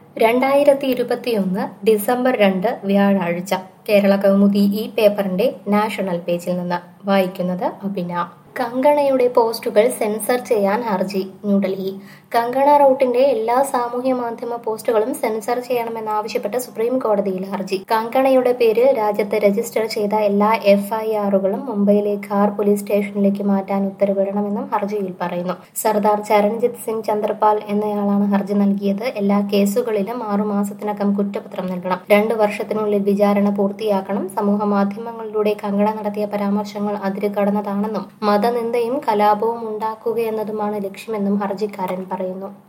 2021 December 2 വ്യാഴാഴ്ച കേരള കൗമുദി ഈ പേപ്പറിന്റെ നാഷണൽ പേജിൽ നിന്ന് വായിക്കുന്നത് അഭിന. കങ്കണയുടെ പോസ്റ്റുകൾ സെൻസർ ചെയ്യാൻ ഹർജി. ന്യൂഡൽഹി. കങ്കണ റൌട്ടിന്റെ എല്ലാ സാമൂഹ്യ മാധ്യമ പോസ്റ്റുകളും സെൻസർ ചെയ്യണമെന്നാവശ്യപ്പെട്ട് സുപ്രീം കോടതിയിൽ ഹർജി. കങ്കണയുടെ പേര് രാജ്യത്ത് രജിസ്റ്റർ ചെയ്ത എല്ലാ FIRകളും മുംബൈയിലെ ഖാർ പോലീസ് സ്റ്റേഷനിലേക്ക് മാറ്റാൻ ഉത്തരവിടണമെന്നും ഹർജിയിൽ പറയുന്നു. സർദാർ ചരൺജിത് സിംഗ് ചന്ദ്രപാൽ എന്നയാളാണ് ഹർജി നൽകിയത്. എല്ലാ കേസുകളിലും 6 മാസത്തിനകം കുറ്റപത്രം നൽകണം. 2 വർഷത്തിനുള്ളിൽ വിചാരണ പൂർത്തിയാക്കണം. സമൂഹ മാധ്യമങ്ങളിലൂടെ കങ്കണ നടത്തിയ പരാമർശങ്ങൾ അതിര് കടന്നതാണെന്നും മതനിന്ദയും കലാപവും ഉണ്ടാക്കുകയെന്നതുമാണ് ലക്ഷ്യമെന്നും ഹർജിക്കാരൻ പറയുന്നു.